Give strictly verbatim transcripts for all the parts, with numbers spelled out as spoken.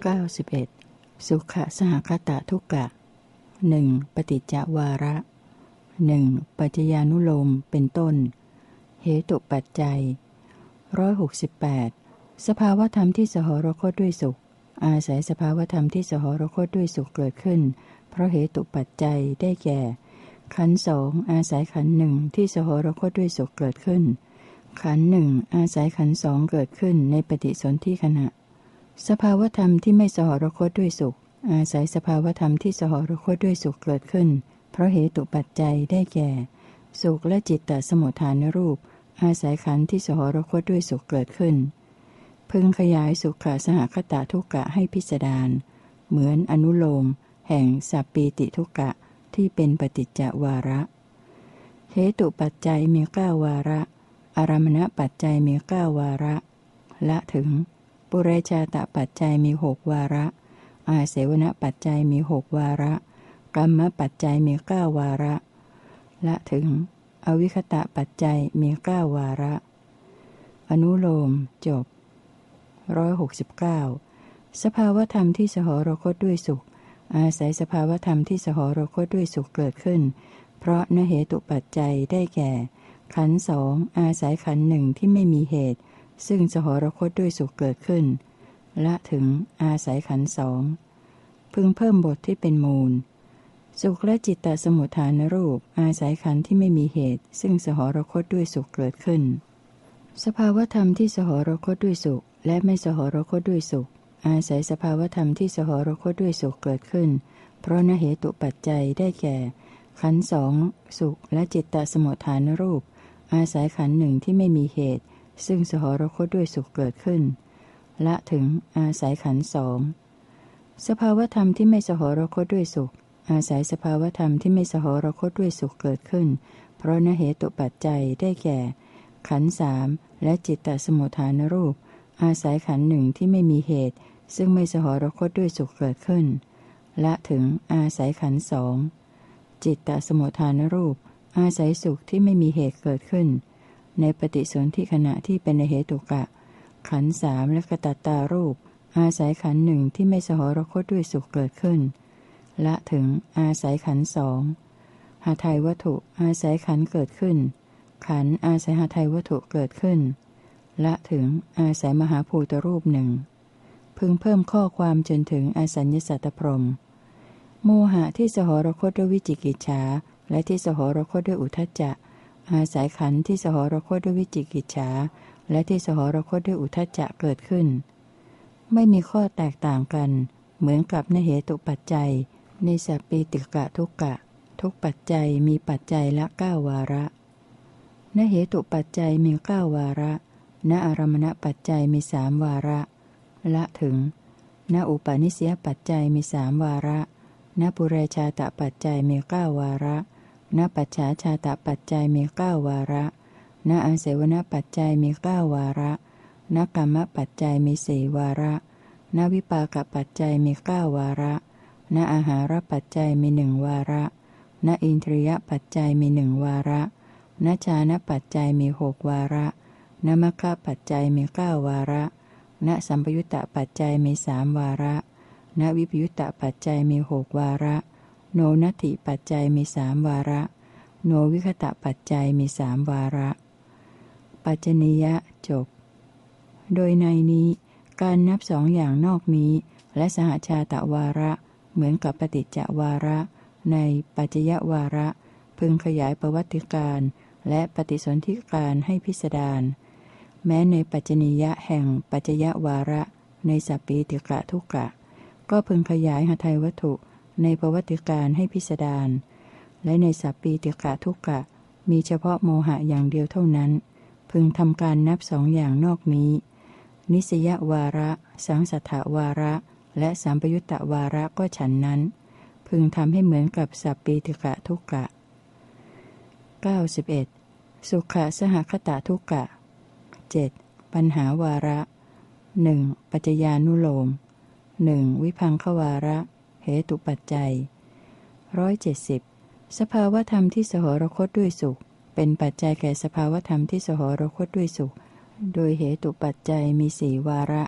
เก้าสิบเอ็ดสุขสหคตทุกกะหนึ่งปฏิจจวาระหนึ่งปัจจญานุโลมเป็นต้นเหตุปัจจัยร้อยหกสิบแปดสภาวธรรมที่สหรคตด้วยสุขอาศัยสภาวธรรมที่สหรคตด้วยสุขเกิดขึ้นเพราะเหตุปัจจัยได้แก่ขันธ์สองอาศัยขันธ์หนึ่งที่สหรคตด้วยสุขเกิดขึ้นขันธ์หนึ่งอาศัยขันธ์สองเกิดขึ้นในปฏิสนธิขณะสภาวธรรมที่ไม่สหรคตด้วยสุขอาศัยสภาวธรรมที่สหรคตด้วยสุขเกิดขึ้นเพราะเหตุปัจจัยได้แก่สุขและจิตตสมุฏฐานรูปอาศัยขันธ์ที่สหรคตด้วยสุขเกิดขึ้นพึงขยายสุขสหคตทุกกะให้พิสดารเหมือนอนุโลมแห่งสัปปีติทุกกะที่เป็นปฏิจจวาระเหตุปัจจัยมีเก้าวาระอารมณปัจจัยมีเก้าวาระละถึงปุเรชาตปัจจัยมีหกวาระอาเสวนปัจจัยมีหกวาระกัมมปัจจัยมีเก้าวาระละถึงอวิคตะปัจจัยมีเก้าวาระอนุโลมจบร้อยหกสิบเก้าสภาวธรรมที่สหรคตด้วยสุขอาศัยสภาวธรรมที่สหรคตด้วยสุขเกิดขึ้นเพราะนเหตุปัจจัยได้แก่ขันธ์สองอาศัยขันธ์หนึ่งที่ไม่มีเหตุซึ่งสหรคตด้วยสุขเกิดขึ้นละถึงอาศัยขันธ์สองพึงเพิ่มบทที่เป็นมูลสุขและจิตตสมุฏฐานรูปอาศัยขันธ์ที่ไม่มีเหตุซึ่งสหรคตด้วยสุขเกิดขึ้นสภาวธรรมที่สหรคตด้วยสุขและไม่สหรคตด้วยสุขอาศัยสภาวธรรมที่สหรคตด้วยสุขเกิดขึ้นเพราะนเหตุปัจจัยได้แก่ขันธ์สองสุขและจิตตสมุฏฐานรูปอาศัยขันธ์หนึ่งที่ไม่มีเหตุซึ่งสหรคตด้วยสุขเกิดขึ้นละถึงอาศัยขันธ์สองสภาวธรรมที่ไม่สหรคตด้วยสุขอาศัยสภาวธรรมที่ไม่สหรคตด้วยสุขเกิดขึ้นเพราะนเหตุปัจจัยได้แก่ขันธ์สามและจิตตสมุฏฐานรูปอาศัยขันธ์หนึ่งที่ไม่มีเหตุซึ่งไม่สหรคตด้วยสุขเกิดขึ้นละถึงอาศัยขันธ์สองจิตตสมุฏฐานรูปอาศัยสุขที่ไม่มีเหตุเกิดขึ้นในปฏิสนธิขณะที่เป็นเหตุกะขันธ์สามและกตัตตารูปอาศัยขันธ์หนึ่งที่ไม่สหรคตด้วยสุขเกิดขึ้นละถึงอาศัยขันธ์สองหทัยวัตถุอาศัยขันธ์เกิดขึ้นขันธ์อาศัยหทัยวัตถุเกิดขึ้นละถึงอาศัยมหาภูตรูปหนึ่งพึงเพิ่มข้อความจนถึงอสัญญสัตตพรหมโมหะที่สหรคตด้วยวิจิกิจฉาและที่สหรคตด้วยอุทธัจจะอาศัยขันธ์ที่สหรคตด้วยวิจิกิจฉาและที่สหรคตด้วยอุทธัจจะเกิดขึ้นไม่มีข้อแตกต่างกันเหมือนกับนเหตุปัจจัยในสัพปีติกะทุกกะทุกปัจจัยมีปัจจัยละเก้าวาระนเหตุปัจจัยมีเก้าวาระณอารมณปัจจัยมีสามวาระละถึงณอุปาณิสยปัจจัยมีสามวาระณปุเรชาตปัจจัยมีเก้าวาระณปัจฉาชาตปัจจัยมีเก้าวาระณอาเสวนปัจจัยมีเก้าวาระณกัมมปัจจัยมีสี่วาระณวิปากปัจจัยมีเก้าวาระณอาหารปัจจัยมีหนึ่งวาระณอินทรียปัจจัยมีหนึ่งวาระณฌานปัจจัยมีหกวาระณมัคคะปัจจัยมีเก้าวาระณสัมปยุตตปัจจัยมีสามวาระณวิปยุตตปัจจัยมีหกวาระโนนัตถิปัจจัยมีสามวาระโนวิคตะปัจจัยมีสามวาระปัจจนิยะจบโดยในนี้การนับสองอย่างนอกนี้และสหชาตวาระเหมือนกับปฏิจจวาระในปัจจยวาระพึงขยายประวัติการและปฏิสนธิการให้พิสดารแม้ในปัจจนิยะแห่งปัจจยวาระในสัพปีติกะทุกกะก็พึงขยายหทัยวัตถุในประวัติการให้พิสดารและในสัพปีติกะทุกกะมีเฉพาะโมหะอย่างเดียวเท่านั้นพึงทำการนับสองอย่างนอกนี้นิสยวาระสังสัทธวาระและสัมปยุตตวาระก็ฉันนั้นพึงทำให้เหมือนกับสัพปีติกะทุกกะเก้าสิบเอ็ดสุขสหคตทุกกะเจ็ดปัญหาวาระหนึ่งปัจจญานุโลมหนึ่งวิภังควาระเหตุปัจจัยร้อยเจ็ดสิบสภาวธรรมที่สหรคตด้วยสุขเป็นปัจจัยแก่สภาวธรรมที่สหรคตด้วยสุขโดยเหตุปัจจัยมีสี่วาระ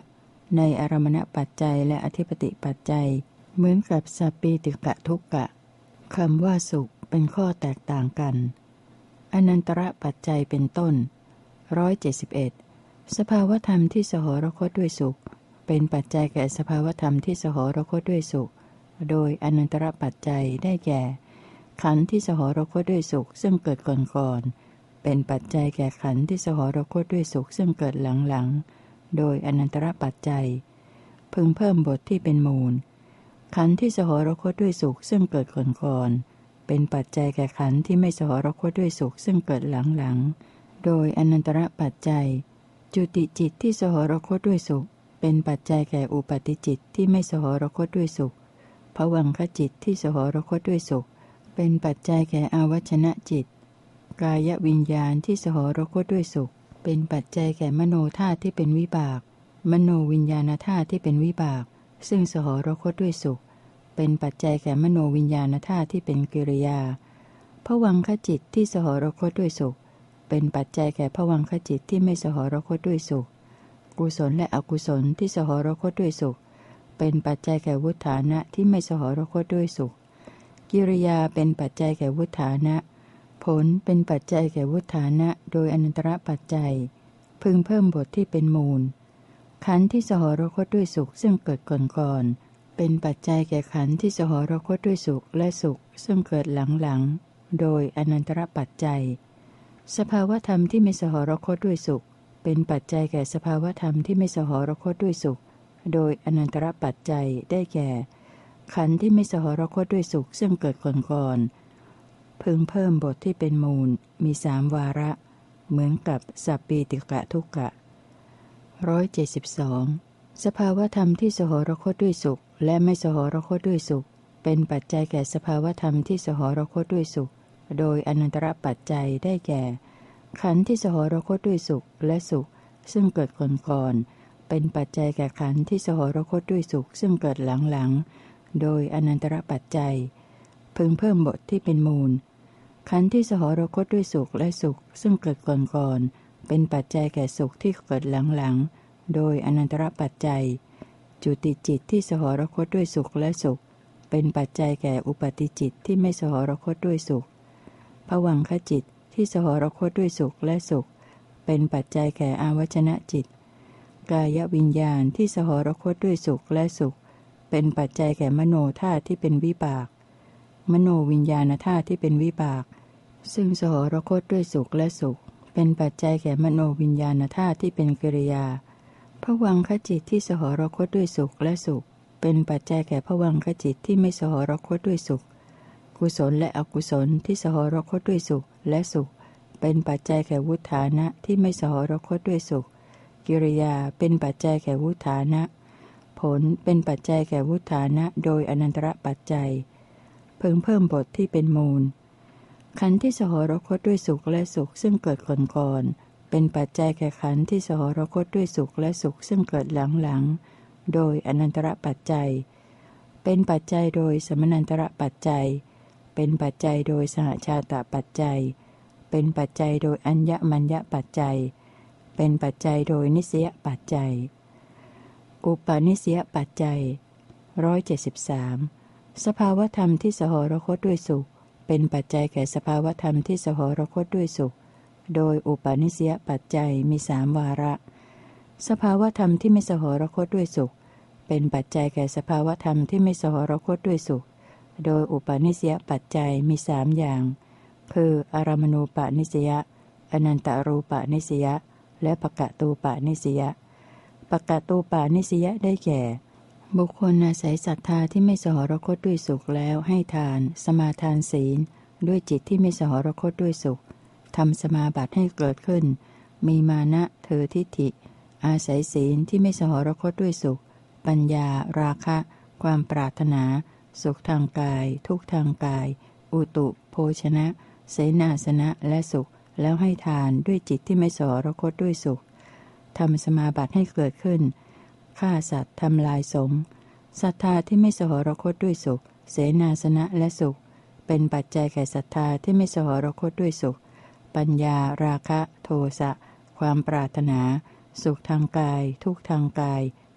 ในอารมณปัจจัยและอธิปติปัจจัยเหมือนกับสัพปีติกะทุกกะคำว่าสุขเป็นข้อแตกต่างกันอนันตระปัจจัยเป็นต้นร้อยเจ็ดสิบเอ็ดสภาวธรรมที่สหรคตด้วยสุขเป็นปัจจัยแก่สภาวธรรมที่สหรคตด้วยสุขโดยอนันตระปัจจัยได้แก่ขันธ์ที่สหรคตด้วยสุขซึ่งเกิดก่อนๆเป็นปัจจัยแก่ขันธ์ที่สหรคตด้วยสุขซึ่งเกิดหลังๆโดยอนันตระปัจจัยพึงเพิ่มบทที่เป็นมูลขันธ์ที่สหรคตด้วยสุขซึ่งเกิดก่อนๆเป็นปัจจัยแก่ขันธ์ที่ไม่สหรคตด้วยสุขซึ่งเกิดหลังๆโดยอนันตระปัจจัยจุติจิตที่สหรคตด้วยสุขเป็นปัจจัยแก่อุปาติจิตที่ไม่สหรคตด้วยสุขภวังคจิตที่สหรคตด้วยสุขเป็นปัจจัยแก่อาวัชนะจิตกายวิญญาณที่สหรคตด้วยสุขเป็นปัจจัยแก่มโนธาตุที่เป็นวิบากมโนวิญญาณธาตุที่เป็นวิบากซึ่งสหรคตด้วยสุขเป็นปัจจัยแก่มโนวิญญาณธาตุที่เป็นกิริยาภวังคจิตที่สหรคตด้วยสุขเป็นปัจจัยแก่ภวังคจิตที่ไม่สหรคตด้วยสุขกุศลและอกุศลที่สหรคตด้วยสุขเป็นปัจจัยแก่วุฒานะที่ไม่สหรคตด้วยสุขกิริยาเป็นปัจจัยแก่วุฒานะผลเป็นปัจจัยแก่วุฒานะโดยอนันตระปัจจัยพึงเพิ่มบทที่เป็นมูลขันธ์ที่สหรคตด้วยสุขซึ่งเกิดก่อนๆเป็นปัจจัยแก่ขันธ์ที่สหรคตด้วยสุขและสุขซึ่งเกิดหลังๆโดยอนันตระปัจจัยสภาวธรรมที่ไม่สหรคตด้วยสุขเป็นปัจจัยแก่สภาวธรรมที่ไม่สหรคตด้วยสุขโดยอนันตระปัจจัยได้แก่ขันธ์ที่ไม่สหรคตด้วยสุขซึ่งเกิดก่อนๆพึงเพิ่มบทที่เป็นมูลมีสามวาระเหมือนกับสัพปีติกะทุกกะร้อยเจ็ดสิบสองสภาวธรรมที่สหรคตด้วยสุขและไม่สหรคตด้วยสุขเป็นปัจจัยแก่สภาวธรรมที่สหรคตด้วยสุขโดยอนันตระปัจจัยได้แก่ขันธ์ที่สหรคตด้วยสุขและสุขซึ่งเกิดก่อนๆเป็นปัจจัยแก่ขันธ์ที่สหรคตด้วยสุขซึ่งเกิดหลังๆโดยอนันตระปัจจัยพึงเพิ่มบทที่เป็นมูลขันธ์ที่สหรคตด้วยสุขและสุขซึ่งเกิดก่อนๆเป็นปัจจัยแก่สุขที่เกิดหลังๆโดยอนันตระปัจจัยจุติจิตที่สหรคตด้วยสุขและสุขเป็นปัจจัยแก่อุปาติจิตที่ไม่สหรคตด้วยสุขภวังคจิตที่สหรคตด้วยสุขและสุขเป็นปัจจัยแก่อาวัชนะจิตกายวิญญาณที่สหรคตด้วยสุขและสุขเป็นปัจจัยแก่มโนธาตุที่เป็นวิบากมโนวิญญาณธาตุที่เป็นวิบากซึ่งสหรคตด้วยสุขและสุขเป็นปัจจัยแก่มโนวิญญาณธาตุที่เป็นกิริยาภวังคจิตที่สหรคตด้วยสุขและสุขเป็นปัจจัยแก่ภวังคจิตที่ไม่สหรคตด้วยสุขกุศลและอกุศลที่สหรคตด้วยสุขและสุขเป็นปัจจัยแก่วุฒานะที่ไม่สหรคตด้วยสุขกิริยาเป็นปัจจัยแก่วุฒานะผลเป็นปัจจัยแก่วุฒานะโดยอนันตระปัจจัยเพิ่งเพิ่มบทที่เป็นมูลขันธ์ที่สหรคตด้วยสุขและสุขซึ่งเกิดก่อนๆเป็นปัจจัยแก่ขันธ์ที่สหรคตด้วยสุขและสุขซึ่งเกิดหลังๆโดยอนันตระปัจจัยเป็นปัจจัยโดยสมนันตระปัจจัยเป็นปัจจัยโดยสหชาตปัจจัยเป็นปัจจัยโดยอัญญมัญญปัจจัยเป็นปัจจัยโดยนิสยปัจจัยอุปาณิสยปัจจัยร้อยเจ็ดสิบสามสภาวธรรมที่สหรคตด้วยสุขเป็นปัจจัยแก่สภาวธรรมที่สหรคตด้วยสุขโดยอุปาณิสยปัจจัยมีสามวาระสภาวธรรมที่ไม่สหรคตด้วยสุขเป็นปัจจัยแก่สภาวธรรมที่ไม่สหรคตด้วยสุขโดยอุปาณิสยปัจจัยมีสามอย่างคืออารมณูปนิสยอนันตรูปนิสยและปกตูปนิสยปกตูปนิสยได้แก่บุคคลอาศัยศรัทธาที่ไม่สหรคตด้วยสุขแล้วให้ทานสมาทานศีลด้วยจิตที่ไม่สหรคตด้วยสุขทำสมาบัติให้เกิดขึ้นมีมานะเถอทิฏฐิอาศัยศีลที่ไม่สหรคตด้วยสุขปัญญาราคะความปรารถนาสุขทางกายทุกทางกายอุตุโภชนะเสนาสนะและสุขแล้วให้ทานด้วยจิตที่ไม่สหรคตด้วยสุขทำสมาบัติให้เกิดขึ้นฆ่าสัตว์ทำลายสงฆ์ศรัทธาที่ไม่สหรคตด้วยสุขเสนาสนะและสุขเป็นปัจจัยแก่ศรัทธาที่ไม่สหรคตด้วยสุขปัญญาราคะโทสะความปรารถนาสุขทางกายทุกทางกาย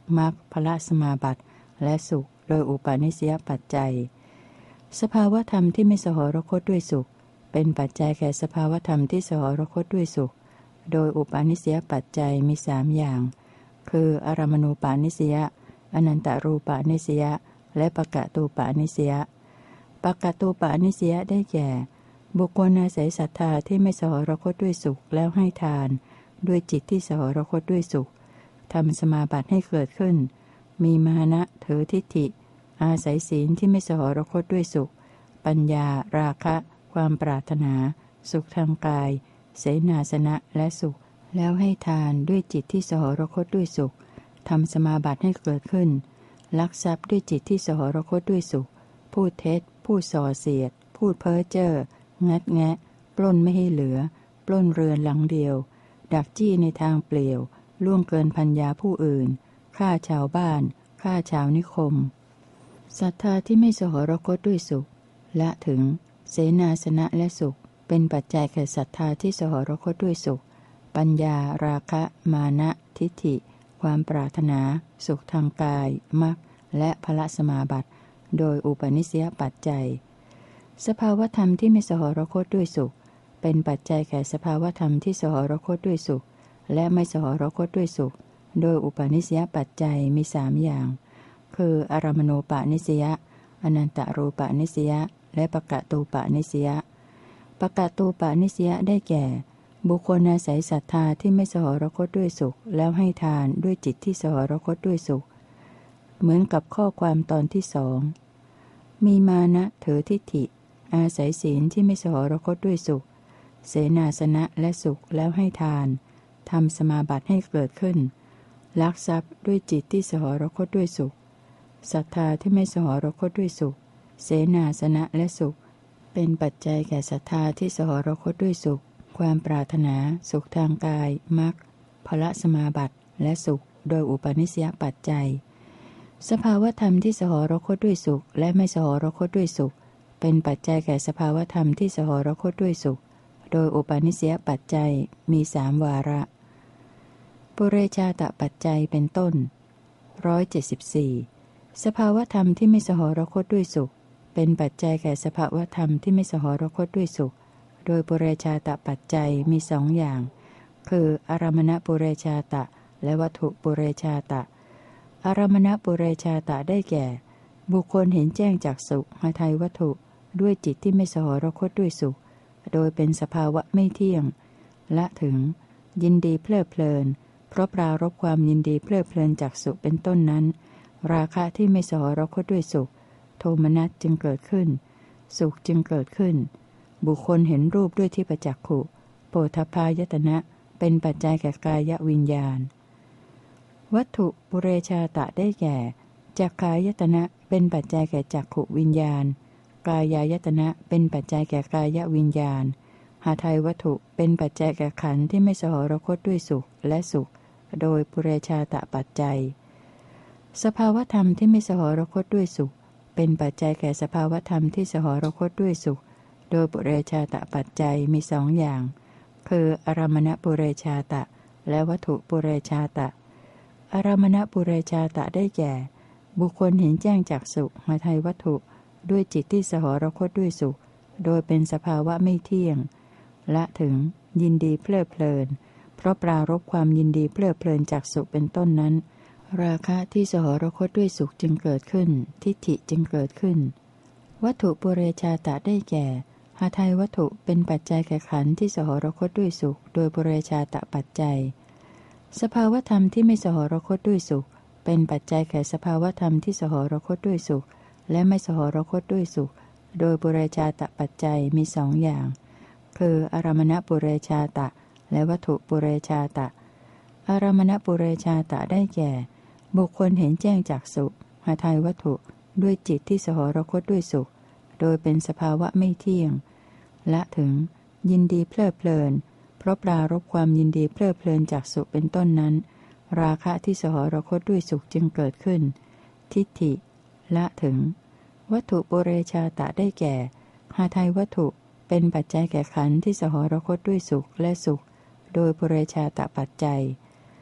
มรรคพละสมาบัติและสุขโดยอุปาณิสยปัจจัยสภาวธรรมที่ไม่สหรคตด้วยสุขเป็นปัจจัยแก่สภาวธรรมที่สหรคตด้วยสุขโดยอุปาณิสยปัจจัยมีสามอย่างคืออารมณูปาณิสยอนันตรูปาณิสยและปะกะตูปาณิสยปะกะตูปาณิสยได้แก่บุคคลอาศัยศรัทธาที่ไม่สหรคตด้วยสุขแล้วให้ทานด้วยจิตที่สหรคตด้วยสุขทำสมาบัติให้เกิดขึ้นมีมานะถือทิฏฐิอาศัยศีลที่ไม่สหรคตด้วยสุขปัญญาราคะความปรารถนาสุขทางกายเสนาสนะและสุขแล้วให้ทานด้วยจิตที่สหรคตด้วยสุขทำสมาบัติให้เกิดขึ้นลักทรัพย์ด้วยจิตที่สหรคตด้วยสุขพูดเท็จพูดส่อเสียดพูดเพ้อเจ้องัดแงะปล้นไม่ให้เหลือปล้นเรือนหลังเดียวดักจี้ในทางเปลี่ยวล่วงเกินพัญญาผู้อื่นฆ่าชาวบ้านฆ่าชาวนิคมศรัทธาที่ไม่สหรคตด้วยสุขละถึงเสนาสนะและสุขเป็นปัจจัยแก่ศรัทธาที่สหรคตด้วยสุขปัญญาราคะมานะทิฏฐิความปรารถนาสุขทางกายมรรคและพละสมาบัติโดยอุปนิสยปัจจัยสภาวธรรมที่ไม่สหรคตด้วยสุขเป็นปัจจัยแก่สภาวธรรมที่สหรคตด้วยสุขและไม่สหรคตด้วยสุขโดยอุปนิสยปัจจัยมีสามอย่างคืออารมณูปาณิสยอนันตรูปาณิสยและปะกะตูปาณิสยปะกะตูปาณิสยได้แก่บุคคลอาศัยศรัทธาที่ไม่สหรคตด้วยสุขแล้วให้ทานด้วยจิตที่สหรคตด้วยสุขเหมือนกับข้อความตอนที่สองมีมานะถือทิฏฐิอาศัยศีลที่ไม่สหรคตด้วยสุขเสนาสนะและสุขแล้วให้ทานทำสมาบัติให้เกิดขึ้นลักทรัพย์ด้วยจิตที่สหรคตด้วยสุขศรัทธาที่ไม่สหรคตด้วยสุขเสนาสนะและสุขเป็นปัจจัยแก่ศรัทธาที่สหรคตด้วยสุขความปรารถนาสุขทางกายมรรคพละสมาบัติและสุขโดยอุปนิสยปัจจัยสภาวธรรมที่สหรคตด้วยสุขและไม่สหรคตด้วยสุขเป็นปัจจัยแก่สภาวธรรมที่สหรคตด้วยสุขโดยอุปนิสยปัจจัยมีสามวาระปุเรชาตปัจจัยเป็นต้นร้อยเจ็ดสิบสี่สภาวธรรมที่ไม่สหรคตด้วยสุขเป็นปัจจัยแก่สภาวธรรมที่ไม่สหรคตด้วยสุขโดยปุเรชาตปัจจัยมีสองอย่างคืออารมณปุเรชาตะและวัตถุปุเรชาตะอารมณปุเรชาตะได้แก่บุคคลเห็นแจ้งจากสุขหทัยวัตถุด้วยจิตที่ไม่สหรคตด้วยสุขโดยเป็นสภาวะไม่เที่ยงละถึงยินดีเพลิดเพลินเพราะปรารภความยินดีเพลิดเพลินจากสุขเป็นต้นนั้นราคะที่ไม่สหรคตด้วยสุขโทมนัสจึงเกิดขึ้นสุขจึงเกิดขึ้นบุคคลเห็นรูปด้วยทิพจักขุโผฏฐัพพายตนะเป็นปัจจัยแก่กายวิญญาณวัตถุปุเรชาตะได้แก่จักขายตนะเป็นปัจจัยแก่จักขุวิญญาณกายายตนะเป็นปัจจัยแก่กายวิญญาณหทัยวัตถุเป็นปัจจัยแก่ขันธ์ที่ไม่สหรคตด้วยสุขและสุขโดยปุเรชาตปัจจัยสภาวธรรมที่ไม่สหรคตด้วยสุขเป็นปัจจัยแก่สภาวธรรมที่สหรคตด้วยสุขโดยปุเรชาตปัจจัยมีสองอย่างคืออารมณปุเรชาตะและวัตถุปุเรชาตะอารมณปุเรชาตะได้แก่บุคคลเห็นแจ้งจากสุขหทัยวัตถุด้วยจิตที่สหรคตด้วยสุขโดยเป็นสภาวะไม่เที่ยงละถึงยินดีเพลิดเพลินเพราะปรารภความยินดีเพลิดเพลินจากสุขเป็นต้นนั้นราคะที่สหรคตด้วยสุขจึงเกิดขึ้นทิฏฐิจึงเกิดขึ้นวัตถุปุเรชาตะได้แก่หทัยวัตถุเป็นปัจจัยแก่ขันธ์ที่สหรคตด้วยสุขโดยปุเรชาตปัจจัยสภาวธรรมที่ไม่สหรคตด้วยสุขเป็นปัจจัยแก่สภาวธรรมที่สหรคตด้วยสุขและไม่สหรคตด้วยสุขโดยปุเรชาตปัจจัยมีสองอย่างคืออารมณปุเรชาตะและวัตถุปุเรชาตะอารมณปุเรชาตะได้แก่บุคคลเห็นแจ้งจากสุขหทัยวัตถุด้วยจิตที่สหรคตด้วยสุขโดยเป็นสภาวะไม่เที่ยงละถึงยินดีเพลิดเพลินเพราะปรารภความยินดีเพลิดเพลินจากสุขเป็นต้นนั้นราคะที่สหรคตด้วยสุขจึงเกิดขึ้นทิฏฐิละถึงวัตถุปุเรชาตะได้แก่หทัยวัตถุเป็นปัจจัยแก่ขันธ์ที่สหรคตด้วยสุขและสุขโดยปุเรชาตปัจจัย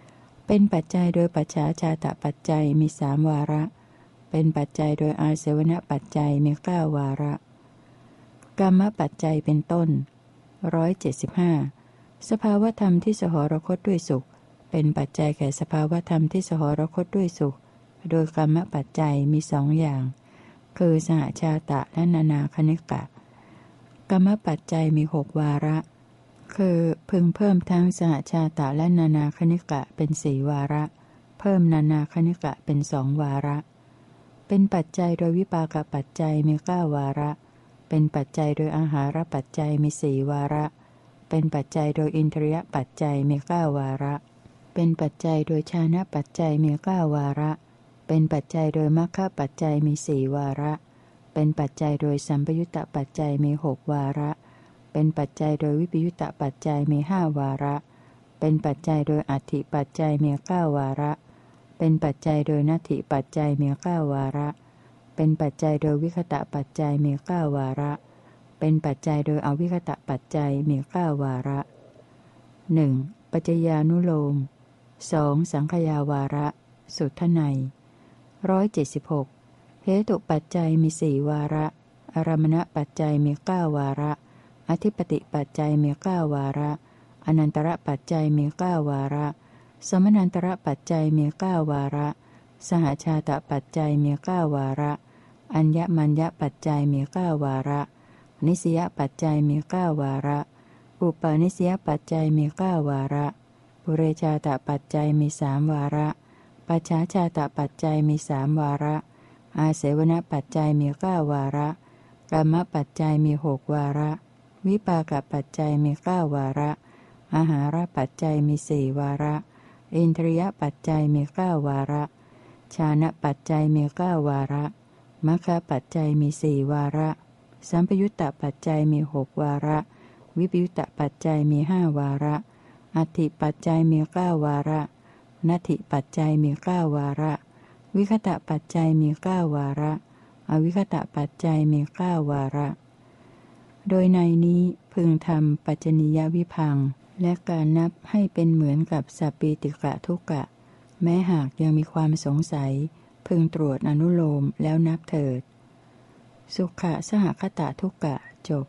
เป็นปัจจัยโดยปัจฉาชาตปัจจัยมีสามวาระเป็นปัจจัยโดยอาเสวณปัจจัยมีเก้าวาระกรรมปัจจัยเป็นต้นร้อยเจ็ดสิบห้าสภาวธรรมที่สหรคตด้วยสุขเป็นปัจจัยแก่สภาวธรรมที่สหรคตด้วยสุขโดยกรรมปัจจัยมีสองอย่างคือสหชาตะและนานาคณิกะกรรมปัจจัยมีหกวาระคือพึงเพิ่มทั้งสหชาตะและนานาคณิกะเป็นสี่วาระเพิ่มนานาคณิกะเป็นสองวาระเป็นปัจจัยโดยวิปากปัจจัยมีเก้าวาระเป็นปัจจัยโดยอาหารปัจจัยมีสี่วาระเป็นปัจจัยโดยอินทรียปัจจัยมีเก้าวาระเป็นปัจจัยโดยฌานปัจจัยมีเก้าวาระเป็นปัจจัยโดยมรรคปัจจัยมีสี่วาระเป็นปัจจัยโดยสัมปยุตตปัจจัยมีหกวาระเป็นปัจจัยโดยวิปยุตตปัจจัยมีห้าวาระเป็นปัจจัยโดยอัตถิปัจจัยมีเก้าวาระเป็นปัจจัยโดยนัตถิปัจจัยมีเก้าวาระเป็นปัจจัยโดยวิคตะปัจจัยมีเก้าวาระเป็นปัจจัยโดยอวิคตะปัจจัยมีเก้าวาระหนึ่งปัจจญานุโลมสองสังขยาวาระสุทไนยร้อยเจ็ดสิบหกเหตุปัจจัยมีสี่วาระอารมณปัจจัยมีเก้าวาระอธิปติปัจจัยมีเก้าวาระอนันตระปัจจัยมีเก้าวาระสมนันตระปัจจัยมีเก้าวาระสหชาตปัจจัยมีเก้าวาระอัญญมัญญปัจจัยมีเก้าวาระนิสยปัจจัยมีเก้าวาระอุปาณิสยปัจจัยมีเก้าวาระปุเรชาตปัจจัยมีสามวาระปัจฉาชาตปัจจัยมีสามวาระอาเสวณปัจจัยมีเก้าวาระกรรมปัจจัยมีหกวาระวิปากปัจจัยมีเก้าวาระอาหารปัจจัยมีสี่วาระอินทรียปัจจัยมีเก้าวาระฌานปัจจัยมีเก้าวาระมรรคปัจจัยมีสี่วาระสัมปยุตตปัจจัยมีหกวาระวิปยุตตปัจจัยมีห้าวาระอัตถิปัจจัยมีเก้าวาระนัตถิปัจจัยมีเก้าวาระวิคตะปัจจัยมีเก้าวาระอวิคตะปัจจัยมีเก้าวาระโดยในนี้พึงทำปัจจนิยวิพังค์และการนับให้เป็นเหมือนกับสัพปีติกะทุกะแม้หากยังมีความสงสัยพึงตรวจอนุโลมแล้วนับเถิดสุขะสหคตะทุกะจบ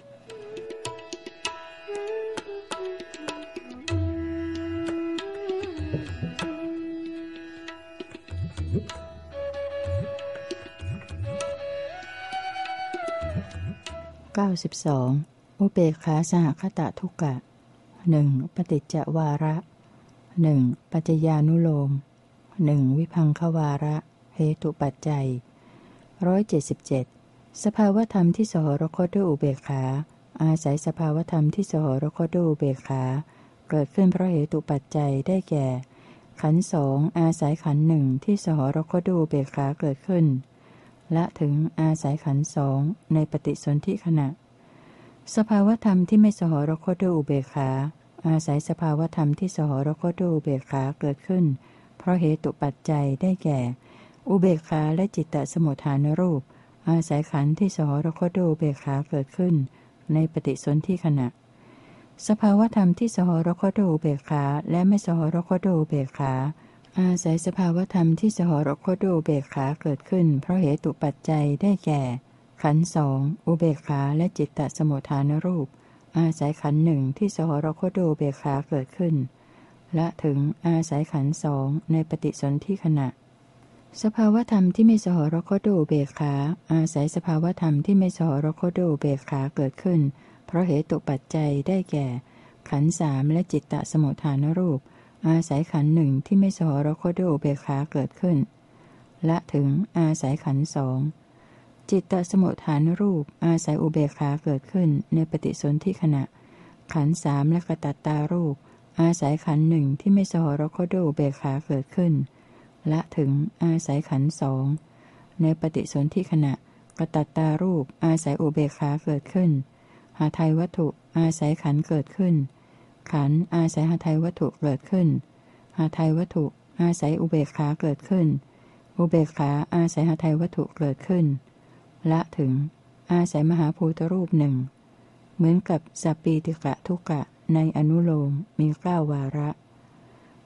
เก้าสิบสองอุเบกขาสหคตะทุกะหนึ่งปฏิจจวาระหนึ่งปัจจญานุโลมหนึ่งวิภังควาระเหตุปัจจัยร้อยเจ็ดสิบเจ็ดสภาวธรรมที่สหรคตด้วยอุเบกขาอาศัยสภาวธรรมที่สหรคตด้วยอุเบกขาเกิดขึ้นเพราะเหตุปัจจัยได้แก่ขันธ์สองอาศัยขันธ์หนึ่งที่สหรคตด้วยอุเบกขาเกิดขึ้นและถึงอาศัยขันธ์สองในปฏิสนธิขณะสภาวธรรมที่ไม่สหรคตด้วยอุเบกขาอาศัยสภาวธรรมที่สหรคตด้วยอุเบกขาเกิดขึ้นเพราะเหตุปัจจัยได้แก่อุเบกขาและจิตตสมุฏฐานรูปอาศัยขันธ์ที่สหรคตด้วยอุเบกขาเกิดขึ้นในปฏิสนธิขณะสภาวธรรมที่สหรคตด้วยอุเบกขาและไม่สหรคตด้วยอุเบกขาอาศัยสภาวธรรมที่สหรคตด้วยอุเบกขาเกิดขึ้นเพราะเหตุปัจจัยได้แก่ขันธ์สองอุเบกขาและจิตตสมุฏฐานรูปอาศัยขันธ์หนึ่งที่สหรคตด้วยอุเบกขาเกิดขึ้นและถึงอาศัยขันธ์สองในปฏิสนธิขณะสภาวธรรมที่ไม่สหรคตด้วยอุเบกขาอาศัยสภาวธรรมที่ไม่สหรคตด้วยอุเบกขาเกิดขึ้นเพราะเหตุปัจจัยได้แก่ขันธ์สามและจิตตสมุฏฐานรูปอาศัยขันธ์หนึ่งที่ไม่สหรคตด้วยอุเบกขาเกิดขึ้นและถึงอาศัยขันธ์สองจิตตสมุฏฐานรูปอาศัยอุเบกขาเกิดขึ้นในปฏิสนธิขณะขันธ์สามและกตัตตารูปอาศัยขันธ์หนึ่งที่ไม่สหรคตด้วยอุเบกขาเกิดขึ้นและถึงอาศัยขันธ์สองในปฏิสนธิขณะกตัตตารูปอาศัยอุเบกขาเกิดขึ้นหาไทยวัตถุอาศัยขันธ์เกิดขึ้นขันธ์อาศัยหาไทยวัตถุเกิดขึ้นหาไทยวัตถุอาศัยอุเบกขาเกิดขึ้นอุเบกขาอาศัยหาไทยวัตถุเกิดขึ้นและถึงอาศัยมหาภูตรูปหนึ่งเหมือนกับสัพปีติกะทุกะในอนุโลมมีเก้าวาระ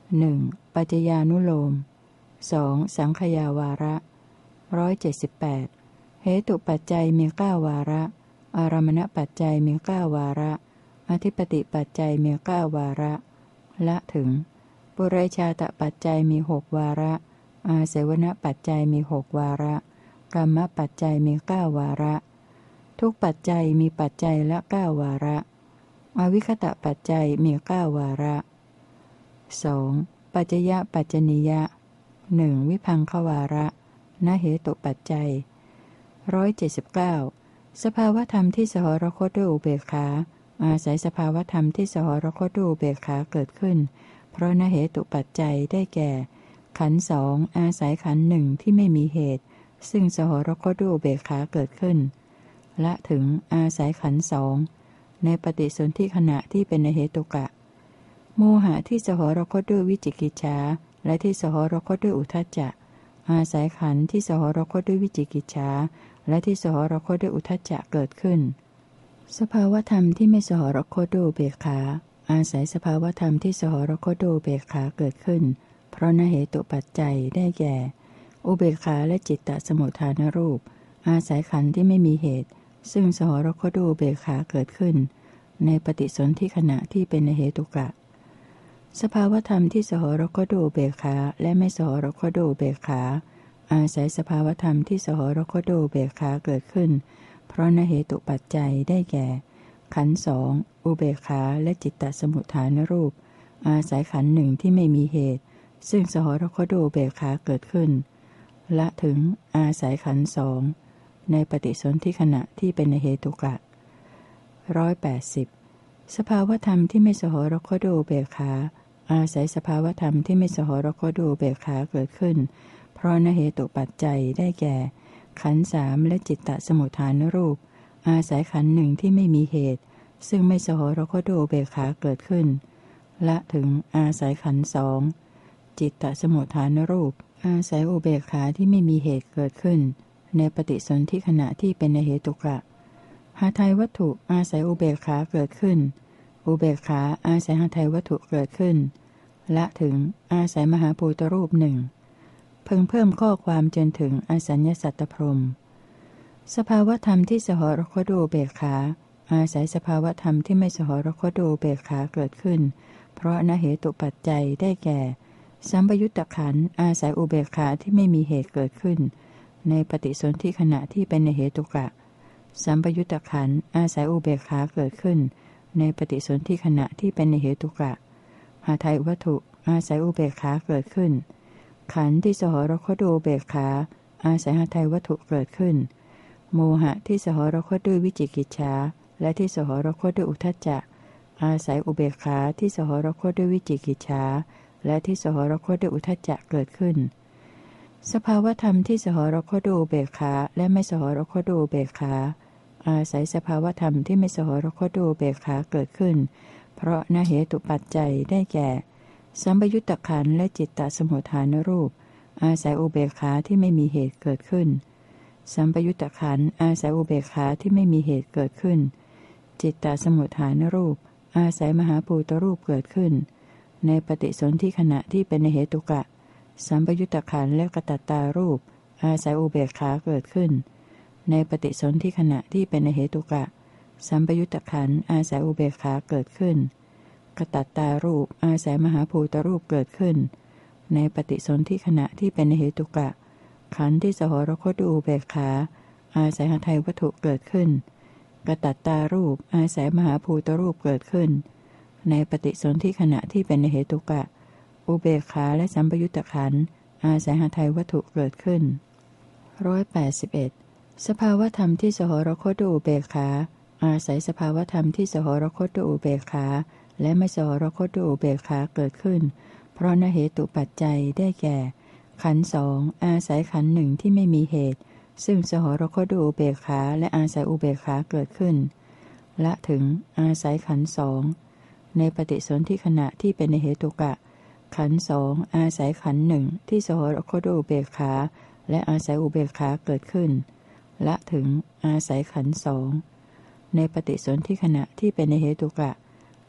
หนึ่งปัจจญานุโลมสองสังขยาวาระร้อยเจ็ดสิบแปดเหตุปัจจัยมีเก้าวาระอารมณปัจจัยมีเก้าวาระอธิปติปัจจัยมีเก้าวาระละถึงปุเรชาตปัจจัยมีหกวาระอาเสวนปัจจัยมีหกวาระกรรมปัจจัยมีเก้าวาระทุกปัจจัยมีปัจจัยละเก้าวาระอวิคตะปัจจัยมีเก้าวาระสองปัจจยปัจจนิยะหนึ่งวิพังควาระนเหตุปัจจัยร้อยเจ็ดสิบเก้าสภาวธรรมที่สหรคตด้วยอุเบกขาอาศัยสภาวธรรมที่สหรคตด้วยอุเบกขาเกิดขึ้นเพราะนเหตุปัจจัยได้แก่ขันธ์สองอาศัยขันธ์หนึ่งที่ไม่มีเหตุซึ่งสหรคตด้วยอุเบกขาเกิดขึ้นละถึงอาศัยขันธ์สองในปฏิสนธิขณะที่เป็นนเหตุกะโมหะที่สหรคตด้วยวิจิกิจฉาและที่สหรคตด้วยอุทธัจจะอาศัยขันธ์ที่สหรคตด้วยวิจิกิจฉาและที่สหรคตด้วยอุทธัจจะเกิดขึ้นสภาวธรรมที่ไม่สหรคตด้วยอุเบกขาอาศัยสภาวธรรมที่สหรคตด้วยอุเบกขาเกิดขึ้นเพราะนเหตุปัจจัยได้แก่อุเบกขาและจิตตสมุทฐานรูปอาศัยขันธ์ที่ไม่มีเหตุซึ่งสหรคตด้วยอุเบกขาเกิดขึ้นในปฏิสนธิขณะที่เป็นนเหตุกะสภาวธรรมที่สหรคตด้วยอุเบกขาและไม่สหรคตด้วยอุเบกขาอาศัยสภาวธรรมที่สหรคตด้วยอุเบกขาเกิดขึ้นเพราะนเหตุปัจจัยได้แก่ขันธ์สองอุเบกขาและจิตตสมุทฐานรูปอาศัยขันธ์หนึ่งที่ไม่มีเหตุซึ่งสหรคตด้วยอุเบกขาเกิดขึ้นละถึงอาศัยขันธ์สองในปฏิสนธิขณะที่เป็นเหตุกะร้อยแปดสิบสภาวธรรมที่ไม่สหรคตด้วยอุเบกขาอาศัยสภาวธรรมที่ไม่สหรคตด้วยอุเบกขาเกิดขึ้นเพราะนเหตุปัจจัยได้แก่ขันธ์สามและจิตตสมุทฐานรูปอาศัยขันธ์หนึ่งที่ไม่มีเหตุซึ่งไม่สหรคตด้วยอุเบกขาเกิดขึ้นละถึงอาศัยขันธ์สองจิตตสมุทฐานรูปอาศัยอุเบกขาที่ไม่มีเหตุเกิดขึ้นในปฏิสนธิขณะที่เป็นเหตุกะหทัยวัตถุอาศัยอุเบกขาเกิดขึ้นอุเบกขาอาศัยหทัยวัตถุเกิดขึ้นละถึงอาศัยมหาภูตรูปหนึ่งเพิ่งเพิ่มข้อความจนถึงอสัญญสัตตพรหมสภาวธรรมที่สหรคตด้วยอุเบกขาอาศัยสภาวธรรมที่ไม่สหรคตด้วยอุเบกขาเกิดขึ้นเพราะนเหตุปัจจัยได้แก่สัมปยุตตขันธ์อาศัยอุเบกขาที่ไม่มีเหตุเกิดขึ้นในปฏิสนธิขณะที่เป็นเหตุกะสัมปยุตตขันธ์อาศัยอุเบกขาเกิดขึ้นในปฏิสนธิขณะที่เป็นเหตุกะหทัยวัตถุอาศัยอุเบกขาเกิดขึ้นขันธ์ที่สหรคตด้วยอุเบกขาอาศัยหทัยวัตถุเกิดขึ้นโมหะที่สหรคตด้วยวิจิกิจฉาและที่สหรคตด้วยอุทธัจจะอาศัยอุเบกขาที่สหรคตด้วยวิจิกิจฉาและที่สหรคตด้วยอุทธัจจะเกิดขึ้นสภาวธรรมที่สหรคตด้วยอุเบกขาและไม่สหรคตด้วยอุเบกขาอาศัยสภาวธรรมที่ไม่สหรคตด้วยอุเบกขาเกิดขึ้นเพราะนเหตุปัจจัยได้แก่สัมปยุตตขันธ์และจิตตสมุทฐานรูปอาศัยอุเบกขาที่ไม่มีเหตุเกิดขึ้นสัมปยุตตขันธ์อาศัยอุเบกขาที่ไม่มีเหตุเกิดขึ้นจิตตสมุทฐานรูปอาศัยมหาภูตรูปเกิดขึ้นในปฏิสนธิขณะที่เป็นเหตุกะสัมปยุตตขันธ์และกตัตตารูปอาศัยอุเบกขาเกิดขึ้นในปฏิสนธิขณะที่เป็นเหตุกะสัมปยุตตขันธ์อาศัยอุเบกขาเกิดขึ้นกตัตตารูปอาศัยมหาภูตรูปเกิดขึ้นในปฏิสนธิขณะที่เป็นเหตุกะขันธ์ที่สหรคตด้วยอุเบกขาอาศัยหทัยวัตถุเกิดขึ้นกตัตตารูปอาศัยมหาภูตรูปเกิดขึ้นในปฏิสนธิขณะที่เป็นเหตุกะอุเบกขาและสัมปยุตตขันธ์อาศัยหทัยวัตถุเกิดขึ้นร้อยแปดสิบเอ็ดสภาวธรรมที่สหรคตด้วยอุเบกขาอาศัยสภาวธรรมที่สหรคตด้วยอุเบกขาและไม่สหรคตด้วยอุเบกขาเกิดขึ้นเพราะนเหตุปัจจัยได้แก่ขันธ์สองอาศัยขันธ์หนึ่งที่ไม่มีเหตุซึ่งสหรคตด้วยอุเบกขาและอาศัยอุเบกขาเกิดขึ้นละถึงอาศัยขันธ์สองในปฏิสนธิขณะที่เป็นเหตุกะขันธ์สองอาศัยขันธ์หนึ่งที่สหรคตด้วยอุเบกขาและอาศัยอุเบกขาเกิดขึ้นละถึงอาศัยขันธ์สองในปฏิสนธิขณะที่เป็นเหตุกะ